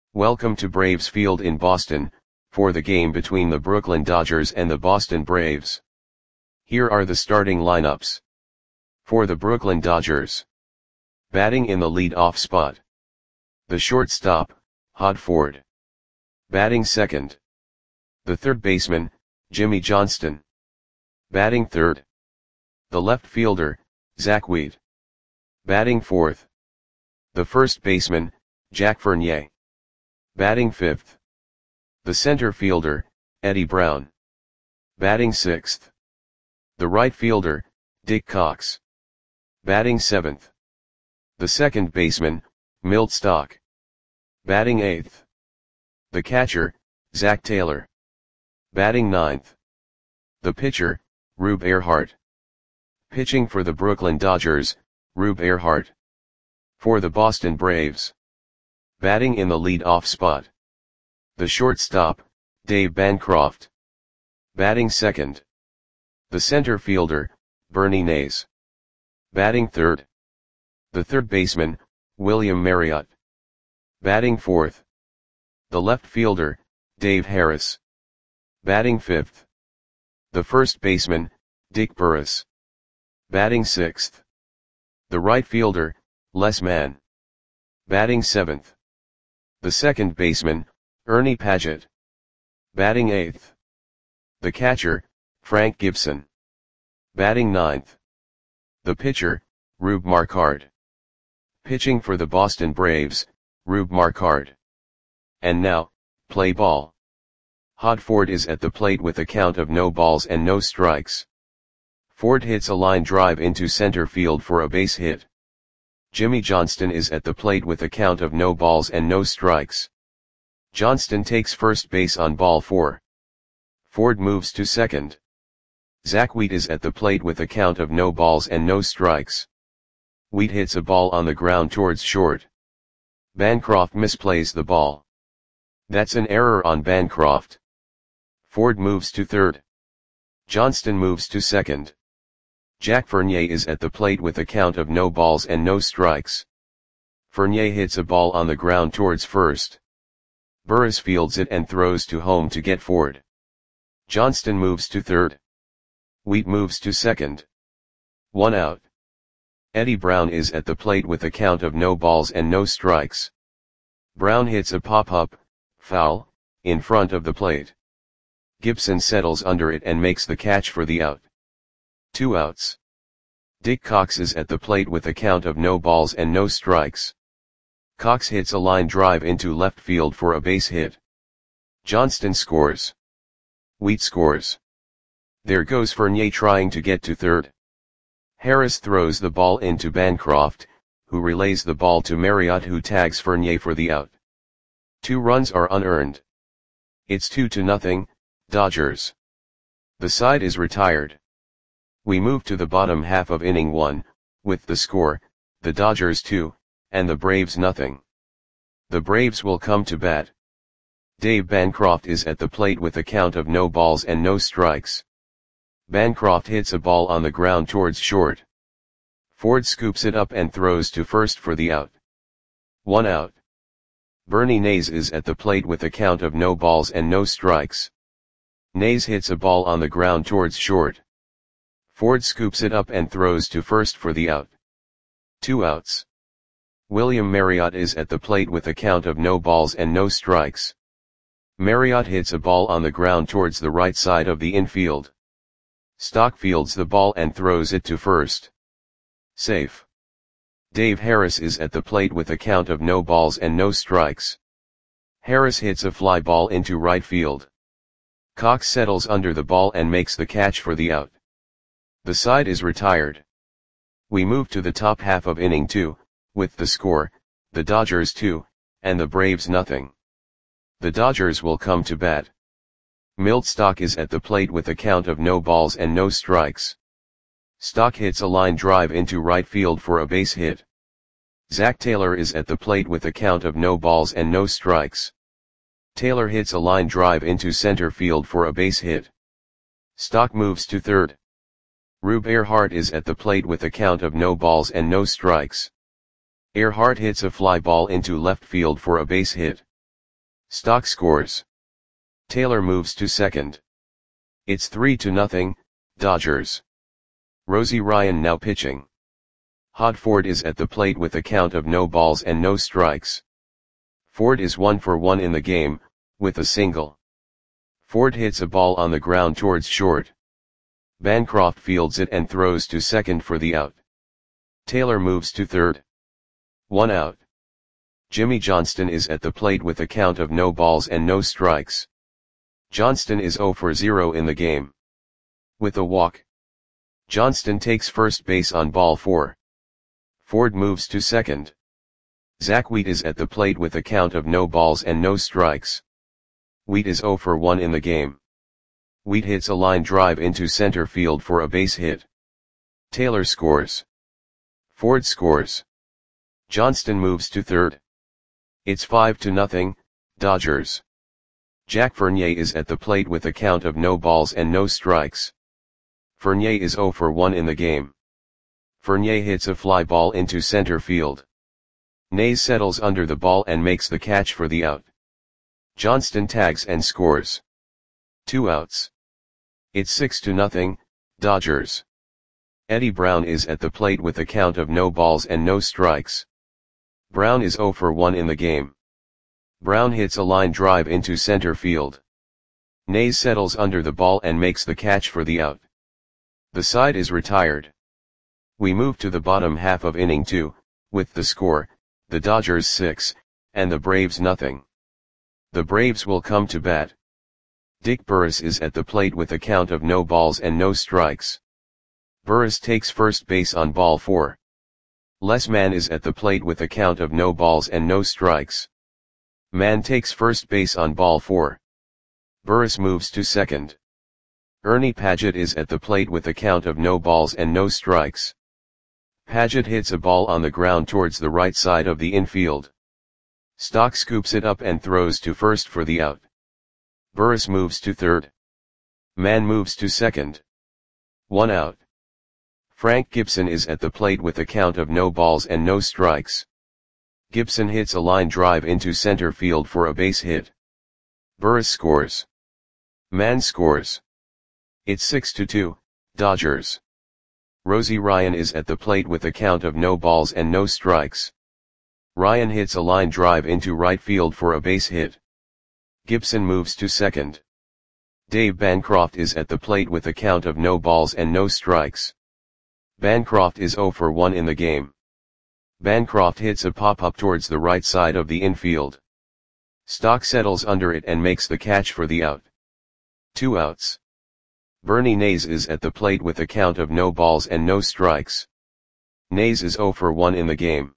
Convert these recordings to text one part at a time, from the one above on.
Welcome to Braves Field in Boston, for the game between the Brooklyn Dodgers and the Boston Braves. Here are the starting lineups. For the Brooklyn Dodgers. Batting in the lead-off spot. The shortstop, Hod Ford. Batting second. The third baseman, Jimmy Johnston. Batting third. The left fielder, Zach Wheat. Batting fourth. The first baseman, Jack Fournier. Batting fifth. The center fielder, Eddie Brown. Batting sixth. The right fielder, Dick Cox. Batting seventh. The second baseman, Milt Stock. Batting eighth. The catcher, Zach Taylor. Batting ninth. The pitcher, Rube Earhart. Pitching for the Brooklyn Dodgers, Rube Earhart. For the Boston Braves. Batting in the lead-off spot. The shortstop, Dave Bancroft. Batting second. The center fielder, Bernie Nays. Batting third. The third baseman, William Marriott. Batting fourth. The left fielder, Dave Harris. Batting fifth. The first baseman, Dick Burris. Batting sixth. The right fielder, Les Mann. Batting seventh. The second baseman, Ernie Padgett. Batting eighth. The catcher, Frank Gibson. Batting ninth. The pitcher, Rube Marquard. Pitching for the Boston Braves, Rube Marquard. And now, play ball. Hod Ford is at the plate with a count of no balls and no strikes. Ford hits a line drive into center field for a base hit. Jimmy Johnston is at the plate with a count of no balls and no strikes. Johnston takes first base on ball 4. Ford moves to second. Zach Wheat is at the plate with a count of no balls and no strikes. Wheat hits a ball on the ground towards short. Bancroft misplays the ball. That's an error on Bancroft. Ford moves to third. Johnston moves to second. Jack Fournier is at the plate with a count of no balls and no strikes. Fournier hits a ball on the ground towards first. Burris fields it and throws to home to get Ford. Johnston moves to third. Wheat moves to second. 1 out. Eddie Brown is at the plate with a count of no balls and no strikes. Brown hits a pop-up, foul, in front of the plate. Gibson settles under it and makes the catch for the out. 2 outs. Dick Cox is at the plate with a count of no balls and no strikes. Cox hits a line drive into left field for a base hit. Johnston scores. Wheat scores. There goes Fournier trying to get to third. Harris throws the ball into Bancroft, who relays the ball to Marriott, who tags Fournier for the out. 2 runs are unearned. It's 2-0, Dodgers. The side is retired. We move to the bottom half of inning 1, with the score, the Dodgers 2, and the Braves nothing. The Braves will come to bat. Dave Bancroft is at the plate with a count of no balls and no strikes. Bancroft hits a ball on the ground towards short. Ford scoops it up and throws to first for the out. 1 out. Bernie Nays is at the plate with a count of no balls and no strikes. Nays hits a ball on the ground towards short. Ford scoops it up and throws to first for the out. 2 outs. William Marriott is at the plate with a count of no balls and no strikes. Marriott hits a ball on the ground towards the right side of the infield. Stock fields the ball and throws it to first. Safe. Dave Harris is at the plate with a count of no balls and no strikes. Harris hits a fly ball into right field. Cox settles under the ball and makes the catch for the out. The side is retired. We move to the top half of inning 2, with the score, the Dodgers 2, and the Braves nothing. The Dodgers will come to bat. Milt Stock is at the plate with a count of no balls and no strikes. Stock hits a line drive into right field for a base hit. Zach Taylor is at the plate with a count of no balls and no strikes. Taylor hits a line drive into center field for a base hit. Stock moves to third. Rube Earhart is at the plate with a count of no balls and no strikes. Earhart hits a fly ball into left field for a base hit. Stock scores. Taylor moves to second. It's 3-0, Dodgers. Rosie Ryan now pitching. Hodford is at the plate with a count of no balls and no strikes. Ford is 1 for 1 in the game, with a single. Ford hits a ball on the ground towards short. Bancroft fields it and throws to second for the out. Taylor moves to third. 1 out. Jimmy Johnston is at the plate with a count of no balls and no strikes. Johnston is 0 for 0 in the game. With a walk. Johnston takes first base on ball 4. Ford moves to second. Zach Wheat is at the plate with a count of no balls and no strikes. Wheat is 0 for 1 in the game. Wheat hits a line drive into center field for a base hit. Taylor scores. Ford scores. Johnston moves to third. It's 5-0, Dodgers. Jack Fournier is at the plate with a count of no balls and no strikes. Fournier is 0 for 1 in the game. Fournier hits a fly ball into center field. Nays settles under the ball and makes the catch for the out. Johnston tags and scores. 2 outs. It's 6-0, Dodgers. Eddie Brown is at the plate with a count of no balls and no strikes. Brown is 0 for 1 in the game. Brown hits a line drive into center field. Nays settles under the ball and makes the catch for the out. The side is retired. We move to the bottom half of inning 2, with the score, the Dodgers 6, and the Braves nothing. The Braves will come to bat. Dick Burris is at the plate with a count of no balls and no strikes. Burris takes first base on ball 4. Les Mann is at the plate with a count of no balls and no strikes. Mann takes first base on ball 4. Burris moves to second. Ernie Padgett is at the plate with a count of no balls and no strikes. Padgett hits a ball on the ground towards the right side of the infield. Stock scoops it up and throws to first for the out. Burris moves to third. Mann moves to second. 1 out. Frank Gibson is at the plate with a count of no balls and no strikes. Gibson hits a line drive into center field for a base hit. Burris scores. Mann scores. It's 6-2, Dodgers. Rosie Ryan is at the plate with a count of no balls and no strikes. Ryan hits a line drive into right field for a base hit. Gibson moves to second. Dave Bancroft is at the plate with a count of no balls and no strikes. Bancroft is 0 for 1 in the game. Bancroft hits a pop-up towards the right side of the infield. Stock settles under it and makes the catch for the out. 2 outs. Bernie Nays is at the plate with a count of no balls and no strikes. Nays is 0 for 1 in the game.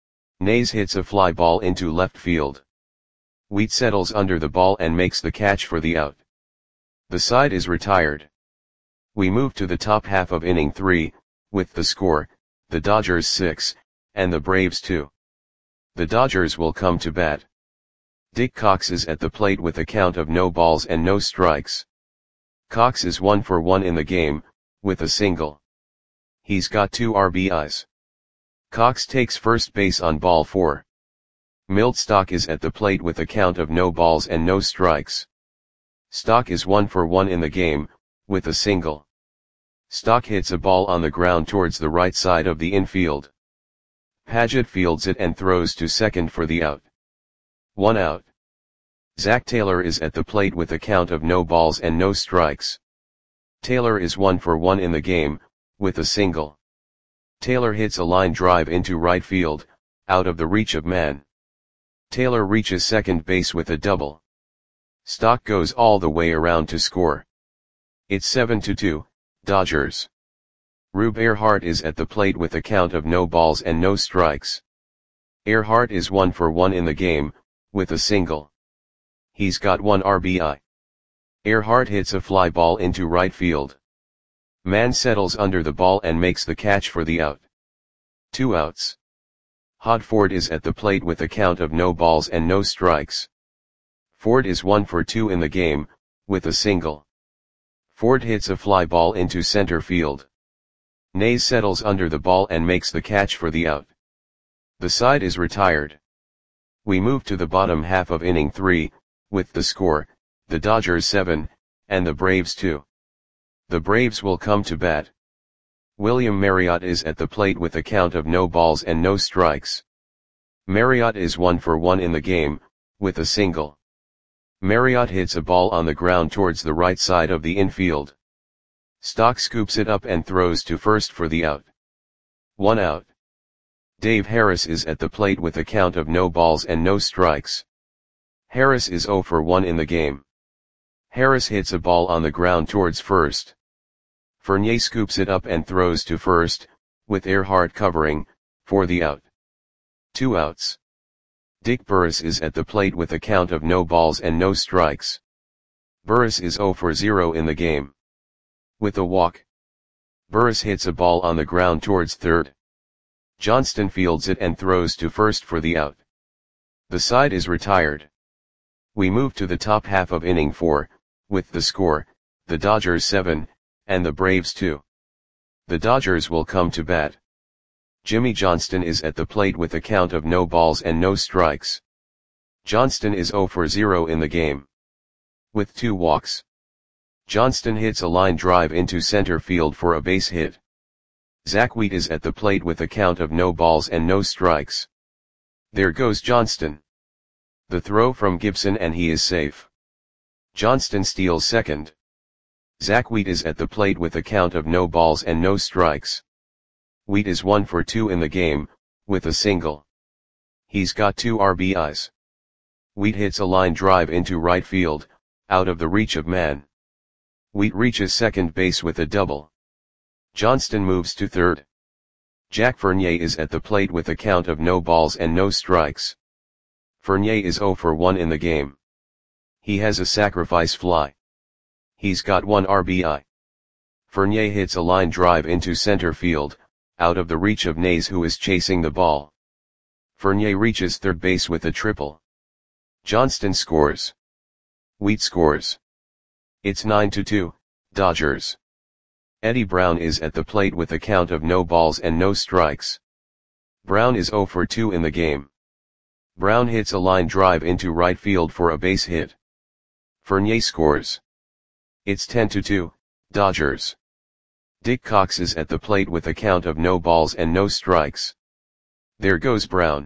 Nays hits a fly ball into left field. Wheat settles under the ball and makes the catch for the out. The side is retired. We move to the top half of inning 3, with the score, the Dodgers 6, and the Braves 2. The Dodgers will come to bat. Dick Cox is at the plate with a count of no balls and no strikes. Cox is 1 for 1 in the game, with a single. He's got 2 RBIs. Cox takes first base on ball 4. Milt Stock is at the plate with a count of no balls and no strikes. Stock is 1 for 1 in the game, with a single. Stock hits a ball on the ground towards the right side of the infield. Padgett fields it and throws to second for the out. 1 out. Zach Taylor is at the plate with a count of no balls and no strikes. Taylor is 1 for 1 in the game, with a single. Taylor hits a line drive into right field, out of the reach of Mann. Taylor reaches second base with a double. Stock goes all the way around to score. It's 7-2, Dodgers. Rube Earhart is at the plate with a count of no balls and no strikes. Earhart is 1 for 1 in the game, with a single. He's got 1 RBI. Earhart hits a fly ball into right field. Mann settles under the ball and makes the catch for the out. 2 outs. Hodford is at the plate with a count of no balls and no strikes. Ford is 1 for 2 in the game, with a single. Ford hits a fly ball into center field. Nays settles under the ball and makes the catch for the out. The side is retired. We move to the bottom half of inning 3, with the score, the Dodgers 7, and the Braves 2. The Braves will come to bat. William Marriott is at the plate with a count of no balls and no strikes. Marriott is 1 for 1 in the game, with a single. Marriott hits a ball on the ground towards the right side of the infield. Stock scoops it up and throws to first for the out. 1 out. Dave Harris is at the plate with a count of no balls and no strikes. Harris is 0 for 1 in the game. Harris hits a ball on the ground towards first. Fournier scoops it up and throws to first, with Earhart covering, for the out. 2 outs. Dick Burris is at the plate with a count of no balls and no strikes. Burris is 0 for 0 in the game. With a walk. Burris hits a ball on the ground towards third. Johnston fields it and throws to first for the out. The side is retired. We move to the top half of inning 4, with the score, the Dodgers 7, and the Braves 2. The Dodgers will come to bat. Jimmy Johnston is at the plate with a count of no balls and no strikes. Johnston is 0 for 0 in the game. With 2 walks. Johnston hits a line drive into center field for a base hit. Zach Wheat is at the plate with a count of no balls and no strikes. There goes Johnston. The throw from Gibson and he is safe. Johnston steals second. Zach Wheat is at the plate with a count of no balls and no strikes. Wheat is 1 for 2 in the game, with a single. He's got 2 RBIs. Wheat hits a line drive into right field, out of the reach of man. Wheat reaches second base with a double. Johnston moves to third. Jack Fournier is at the plate with a count of no balls and no strikes. Fournier is 0 for 1 in the game. He has a sacrifice fly. He's got 1 RBI. Fournier hits a line drive into center field, out of the reach of Nays who is chasing the ball. Fournier reaches third base with a triple. Johnston scores. Wheat scores. It's 9-2, Dodgers. Eddie Brown is at the plate with a count of no balls and no strikes. Brown is 0 for 2 in the game. Brown hits a line drive into right field for a base hit. Fournier scores. It's 10-2, Dodgers. Dick Cox is at the plate with a count of no balls and no strikes. There goes Brown.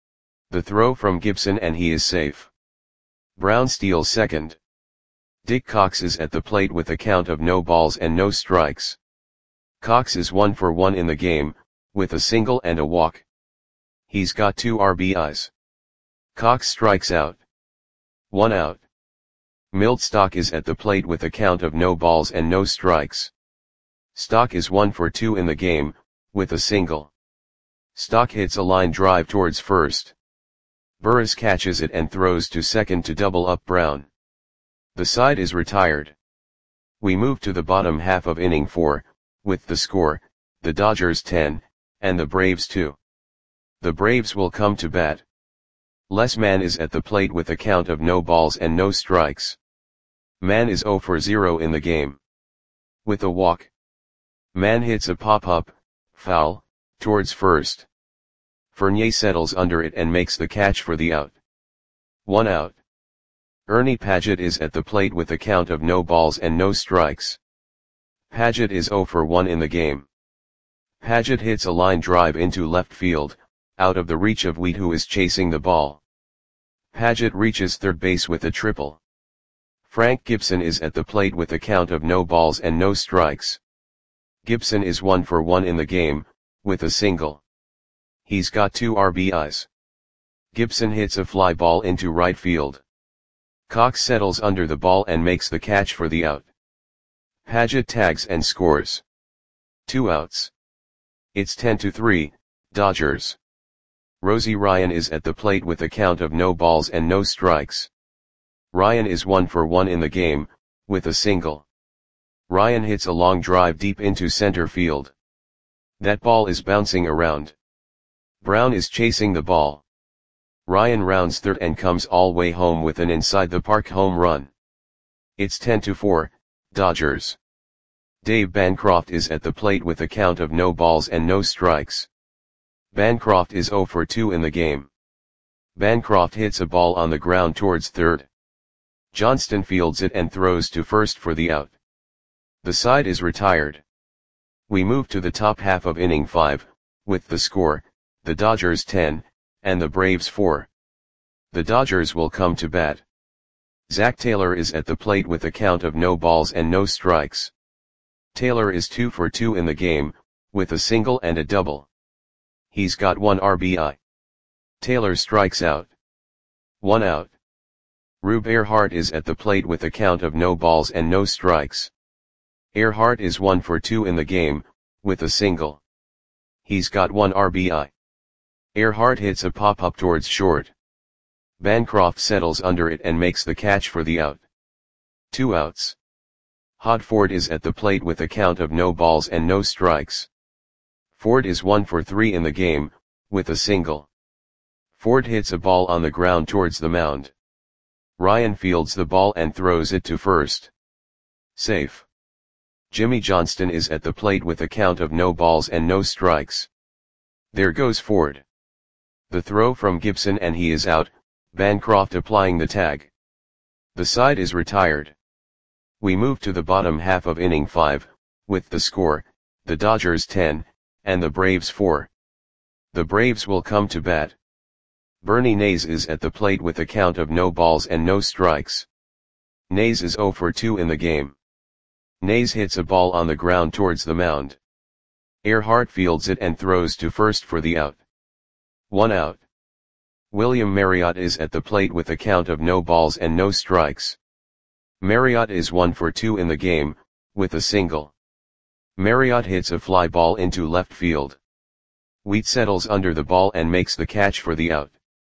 The throw from Gibson and he is safe. Brown steals second. Dick Cox is at the plate with a count of no balls and no strikes. Cox is 1 for 1 in the game, with a single and a walk. He's got 2 RBIs. Cox strikes out. 1 out. Milt Stock is at the plate with a count of no balls and no strikes. Stock is 1 for 2 in the game, with a single. Stock hits a line drive towards first. Burris catches it and throws to second to double up Brown. The side is retired. We move to the bottom half of inning 4, with the score, the Dodgers 10, and the Braves 2. The Braves will come to bat. Les Mann is at the plate with a count of no balls and no strikes. Mann is 0 for 0 in the game. With a walk. Mann hits a pop-up, foul, towards first. Fournier settles under it and makes the catch for the out. 1 out. Ernie Padgett is at the plate with a count of no balls and no strikes. Padgett is 0 for 1 in the game. Padgett hits a line drive into left field, out of the reach of Wheat who is chasing the ball. Padgett reaches third base with a triple. Frank Gibson is at the plate with a count of no balls and no strikes. Gibson is 1 for 1 in the game, with a single. He's got 2 RBIs. Gibson hits a fly ball into right field. Cox settles under the ball and makes the catch for the out. Padgett tags and scores. 2 outs. It's 10-3, Dodgers. Rosie Ryan is at the plate with a count of no balls and no strikes. Ryan is 1 for 1 in the game, with a single. Ryan hits a long drive deep into center field. That ball is bouncing around. Brown is chasing the ball. Ryan rounds third and comes all way home with an inside-the-park home run. It's 10-4, Dodgers. Dave Bancroft is at the plate with a count of no balls and no strikes. Bancroft is 0 for 2 in the game. Bancroft hits a ball on the ground towards third. Johnston fields it and throws to first for the out. The side is retired. We move to the top half of inning 5, with the score, the Dodgers 10, and the Braves 4. The Dodgers will come to bat. Zach Taylor is at the plate with a count of no balls and no strikes. Taylor is 2 for 2 in the game, with a single and a double. He's got 1 RBI. Taylor strikes out. 1 out. Rube Earhart is at the plate with a count of no balls and no strikes. Earhart is 1 for 2 in the game, with a single. He's got 1 RBI. Earhart hits a pop-up towards short. Bancroft settles under it and makes the catch for the out. 2 outs. Hod Ford is at the plate with a count of no balls and no strikes. Ford is 1 for 3 in the game, with a single. Ford hits a ball on the ground towards the mound. Ryan fields the ball and throws it to first. Safe. Jimmy Johnston is at the plate with a count of no balls and no strikes. There goes Ford. The throw from Gibson and he is out, Bancroft applying the tag. The side is retired. We move to the bottom half of inning 5, with the score, the Dodgers 10, and the Braves 4. The Braves will come to bat. Bernie Nays is at the plate with a count of no balls and no strikes. Nays is 0 for 2 in the game. Nays hits a ball on the ground towards the mound. Earhart fields it and throws to first for the out. 1 out. William Marriott is at the plate with a count of no balls and no strikes. Marriott is 1 for 2 in the game, with a single. Marriott hits a fly ball into left field. Wheat settles under the ball and makes the catch for the out.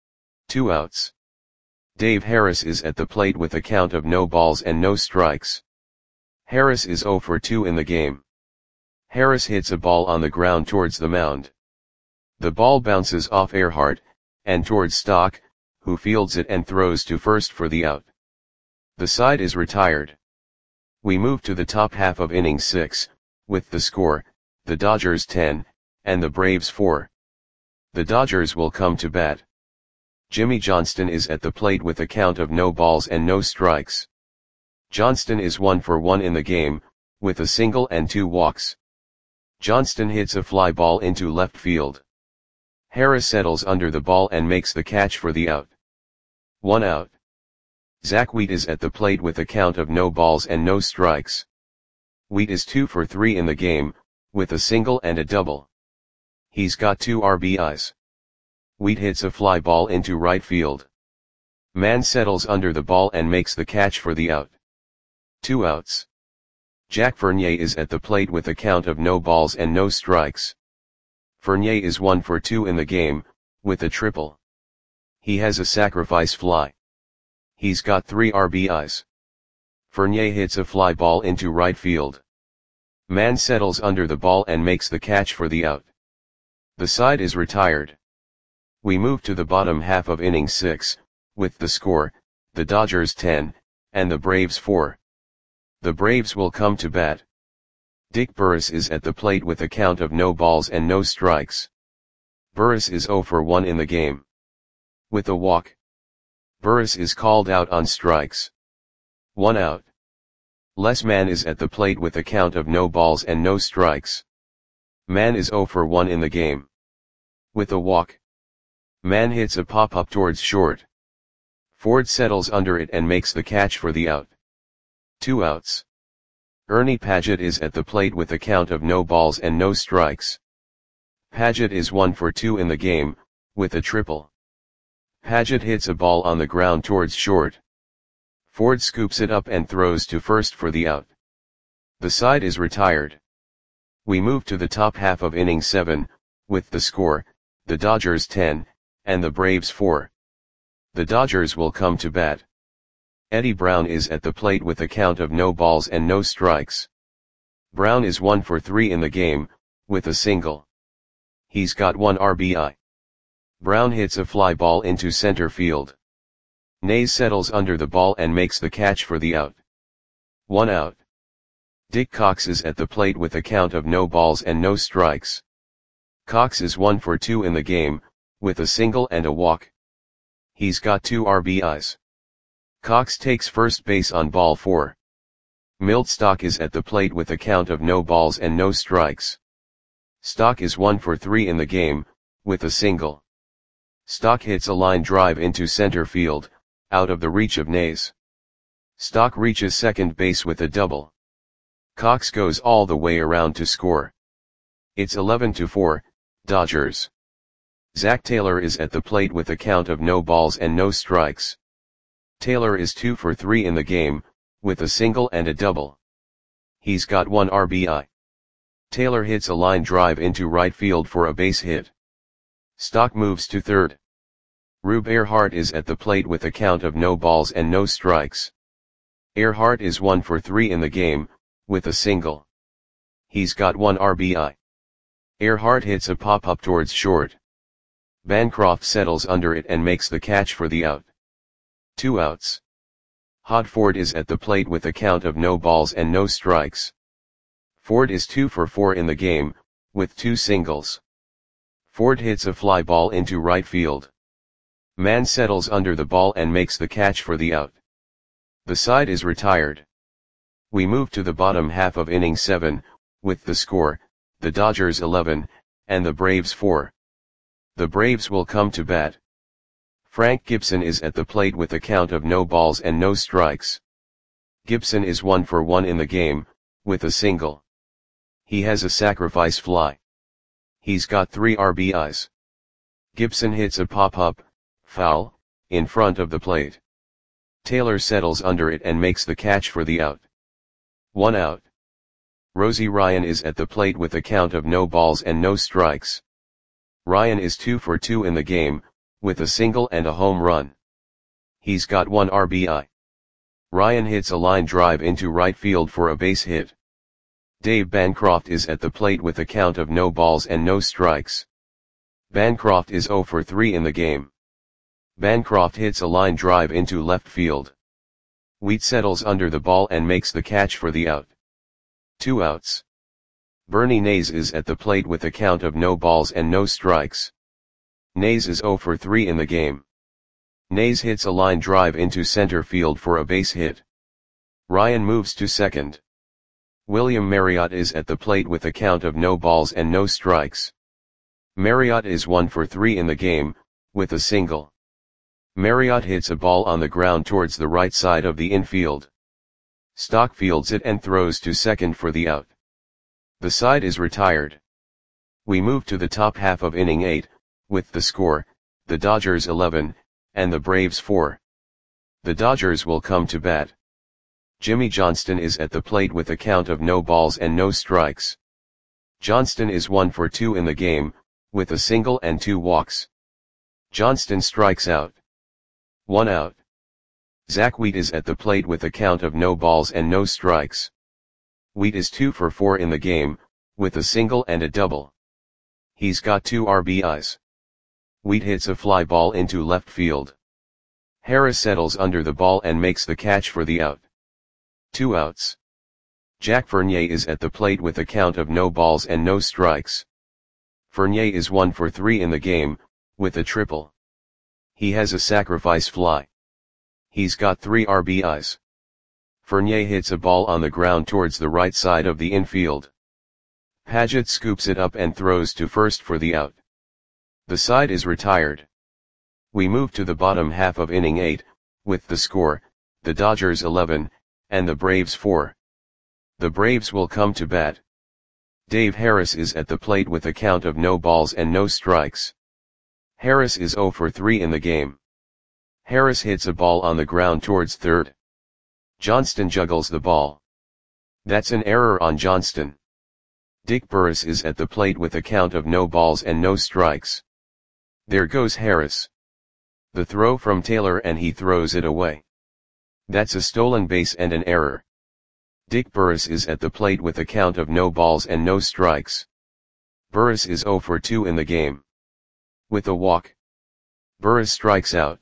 2 outs. Dave Harris is at the plate with a count of no balls and no strikes. Harris is 0 for 2 in the game. Harris hits a ball on the ground towards the mound. The ball bounces off Earhart, and towards Stock, who fields it and throws to first for the out. The side is retired. We move to the top half of inning 6, with the score, the Dodgers 10, and the Braves 4. The Dodgers will come to bat. Jimmy Johnston is at the plate with a count of no balls and no strikes. Johnston is 1 for 1 in the game, with a single and 2 walks. Johnston hits a fly ball into left field. Harris settles under the ball and makes the catch for the out. 1 out. Zach Wheat is at the plate with a count of no balls and no strikes. Wheat is 2 for 3 in the game, with a single and a double. He's got 2 RBIs. Wheat hits a fly ball into right field. Mann settles under the ball and makes the catch for the out. 2 outs. Jack Fournier is at the plate with a count of no balls and no strikes. Fournier is 1 for 2 in the game, with a triple. He has a sacrifice fly. He's got 3 RBIs. Fournier hits a fly ball into right field. Mann settles under the ball and makes the catch for the out. The side is retired. We move to the bottom half of inning 6, with the score, the Dodgers 10, and the Braves 4. The Braves will come to bat. Dick Burris is at the plate with a count of no balls and no strikes. Burris is 0 for 1 in the game. With a walk. Burris is called out on strikes. 1 out. Les Mann is at the plate with a count of no balls and no strikes. Mann is 0 for 1 in the game. With a walk. Mann hits a pop-up towards short. Ford settles under it and makes the catch for the out. 2 outs. Ernie Padgett is at the plate with a count of no balls and no strikes. Padgett is 1 for 2 in the game, with a triple. Padgett hits a ball on the ground towards short. Ford scoops it up and throws to first for the out. The side is retired. We move to the top half of inning 7, with the score, the Dodgers 10, and the Braves 4. The Dodgers will come to bat. Eddie Brown is at the plate with a count of no balls and no strikes. Brown is 1 for 3 in the game, with a single. He's got 1 RBI. Brown hits a fly ball into center field. Nays settles under the ball and makes the catch for the out. 1 out. Dick Cox is at the plate with a count of no balls and no strikes. Cox is 1 for 2 in the game, with a single and a walk. He's got 2 RBIs. Cox takes first base on ball 4. Milt Stock is at the plate with a count of no balls and no strikes. Stock is 1 for 3 in the game, with a single. Stock hits a line drive into center field, out of the reach of Nays. Stock reaches second base with a double. Cox goes all the way around to score. It's 11-4, Dodgers. Zach Taylor is at the plate with a count of no balls and no strikes. Taylor is 2 for 3 in the game, with a single and a double. He's got 1 RBI. Taylor hits a line drive into right field for a base hit. Stock moves to third. Rube Earhart is at the plate with a count of no balls and no strikes. Earhart is 1 for 3 in the game, with a single. He's got 1 RBI. Earhart hits a pop-up towards short. Bancroft settles under it and makes the catch for the out. 2 outs. Hod Ford is at the plate with a count of no balls and no strikes. Ford is 2 for 4 in the game, with 2 singles. Ford hits a fly ball into right field. Mann settles under the ball and makes the catch for the out. The side is retired. We move to the bottom half of inning 7, with the score, the Dodgers 11, and the Braves 4. The Braves will come to bat. Frank Gibson is at the plate with a count of no balls and no strikes. Gibson is 1 for 1 in the game, with a single. He has a sacrifice fly. He's got 3 RBIs. Gibson hits a pop-up, foul, in front of the plate. Taylor settles under it and makes the catch for the out. 1 out. Rosie Ryan is at the plate with a count of no balls and no strikes. Ryan is 2 for 2 in the game, with a single and a home run. He's got 1 RBI. Ryan hits a line drive into right field for a base hit. Dave Bancroft is at the plate with a count of no balls and no strikes. Bancroft is 0 for 3 in the game. Bancroft hits a line drive into left field. Wheat settles under the ball and makes the catch for the out. 2 outs. Bernie Nays is at the plate with a count of no balls and no strikes. Nays is 0 for 3 in the game. Nays hits a line drive into center field for a base hit. Ryan moves to second. William Marriott is at the plate with a count of no balls and no strikes. Marriott is 1 for 3 in the game, with a single. Marriott hits a ball on the ground towards the right side of the infield. Stock fields it and throws to second for the out. The side is retired. We move to the top half of inning 8, with the score, the Dodgers 11, and the Braves 4. The Dodgers will come to bat. Jimmy Johnston is at the plate with a count of no balls and no strikes. Johnston is 1 for 2 in the game, with a single and 2 walks. Johnston strikes out. 1 out. Zach Wheat is at the plate with a count of no balls and no strikes. Wheat is 2 for 4 in the game, with a single and a double. He's got 2 RBIs. Wheat hits a fly ball into left field. Harris settles under the ball and makes the catch for the out. 2 outs. Jack Fournier is at the plate with a count of no balls and no strikes. Fournier is 1 for 3 in the game, with a triple. He has a sacrifice fly. He's got 3 RBIs. Fournier hits a ball on the ground towards the right side of the infield. Paget scoops it up and throws to first for the out. The side is retired. We move to the bottom half of inning 8, with the score, the Dodgers 11, and the Braves 4. The Braves will come to bat. Dave Harris is at the plate with a count of no balls and no strikes. Harris is 0 for 3 in the game. Harris hits a ball on the ground towards third. Johnston juggles the ball. That's an error on Johnston. Dick Burris is at the plate with a count of no balls and no strikes. There goes Harris. The throw from Taylor and he throws it away. That's a stolen base and an error. Dick Burris is at the plate with a count of no balls and no strikes. Burris is 0 for 2 in the game. With a walk. Burris strikes out.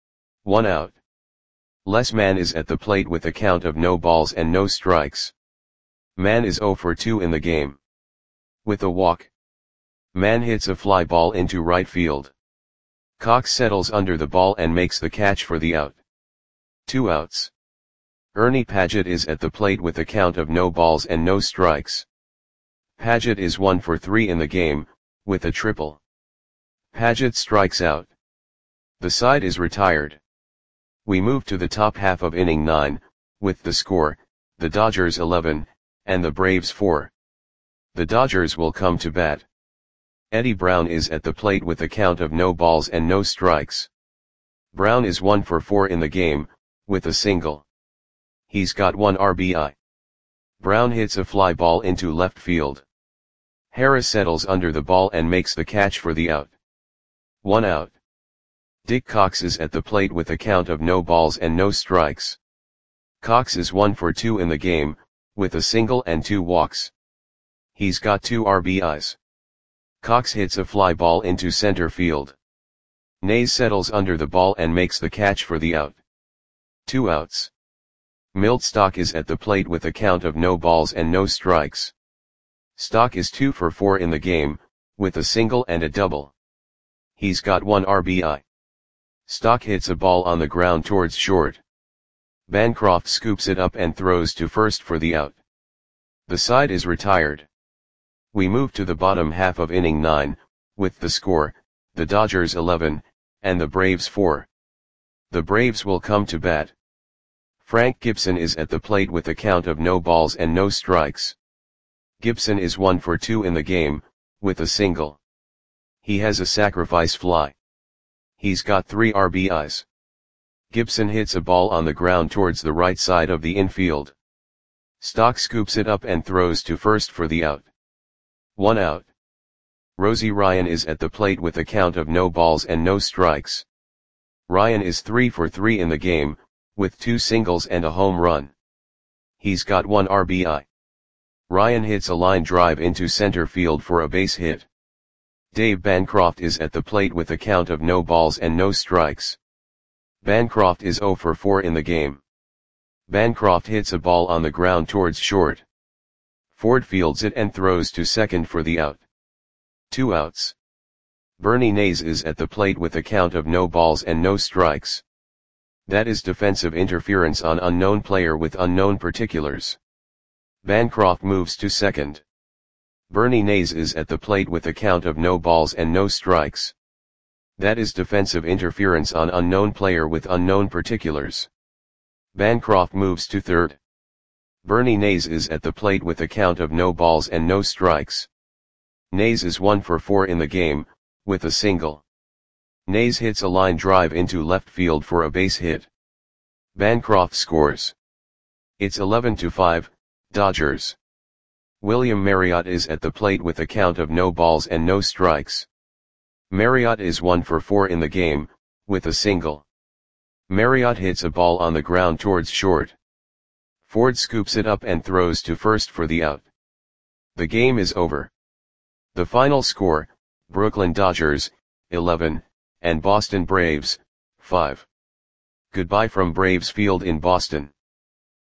1 out. Les Mann is at the plate with a count of no balls and no strikes. Mann is 0 for 2 in the game. With a walk. Mann hits a fly ball into right field. Cox settles under the ball and makes the catch for the out. 2 outs. Ernie Padgett is at the plate with a count of no balls and no strikes. Padgett is 1 for 3 in the game, with a triple. Padgett strikes out. The side is retired. We move to the top half of inning 9, with the score, the Dodgers 11, and the Braves 4. The Dodgers will come to bat. Eddie Brown is at the plate with a count of no balls and no strikes. Brown is 1 for 4 in the game, with a single. He's got 1 RBI. Brown hits a fly ball into left field. Harris settles under the ball and makes the catch for the out. 1 out. Dick Cox is at the plate with a count of no balls and no strikes. Cox is 1 for 2 in the game, with a single and 2 walks. He's got 2 RBIs. Cox hits a fly ball into center field. Nays settles under the ball and makes the catch for the out. 2 outs. Milt Stock is at the plate with a count of no balls and no strikes. Stock is 2 for 4 in the game, with a single and a double. He's got 1 RBI. Stock hits a ball on the ground towards short. Bancroft scoops it up and throws to first for the out. The side is retired. We move to the bottom half of inning 9, with the score, the Dodgers 11, and the Braves 4. The Braves will come to bat. Frank Gibson is at the plate with a count of no balls and no strikes. Gibson is 1 for 2 in the game, with a single. He has a sacrifice fly. He's got 3 RBIs. Gibson hits a ball on the ground towards the right side of the infield. Stock scoops it up and throws to first for the out. 1 out. Rosie Ryan is at the plate with a count of no balls and no strikes. Ryan is 3 for 3 in the game, with 2 singles and a home run. He's got 1 RBI. Ryan hits a line drive into center field for a base hit. Dave Bancroft is at the plate with a count of no balls and no strikes. Bancroft is 0 for 4 in the game. Bancroft hits a ball on the ground towards short. Ford fields it and throws to second for the out. 2 outs. Bernie Nays is at the plate with a count of no balls and no strikes. That is defensive interference on unknown player with unknown particulars. Bancroft moves to second. Bernie Nays is at the plate with a count of no balls and no strikes. That is defensive interference on unknown player with unknown particulars. Bancroft moves to third. Bernie Nays is at the plate with a count of no balls and no strikes. Nays is 1 for 4 in the game, with a single. Nays hits a line drive into left field for a base hit. Bancroft scores. It's 11-5, Dodgers. William Marriott is at the plate with a count of no balls and no strikes. Marriott is 1 for 4 in the game, with a single. Marriott hits a ball on the ground towards short. Ford scoops it up and throws to first for the out. The game is over. The final score, Brooklyn Dodgers, 11, and Boston Braves, 5. Goodbye from Braves Field in Boston.